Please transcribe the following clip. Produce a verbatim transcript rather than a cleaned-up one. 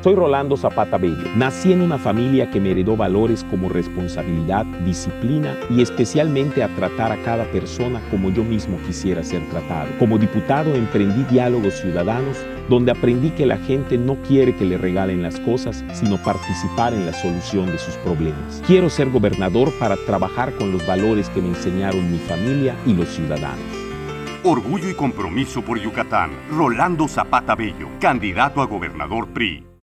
Soy Rolando Zapata Bello. Nací en una familia que me heredó valores como responsabilidad, disciplina y especialmente a tratar a cada persona como yo mismo quisiera ser tratado. Como diputado emprendí diálogos ciudadanos donde aprendí que la gente no quiere que le regalen las cosas, sino participar en la solución de sus problemas. Quiero ser gobernador para trabajar con los valores que me enseñaron mi familia y los ciudadanos. Orgullo y compromiso por Yucatán. Rolando Zapata Bello, candidato a gobernador P R I.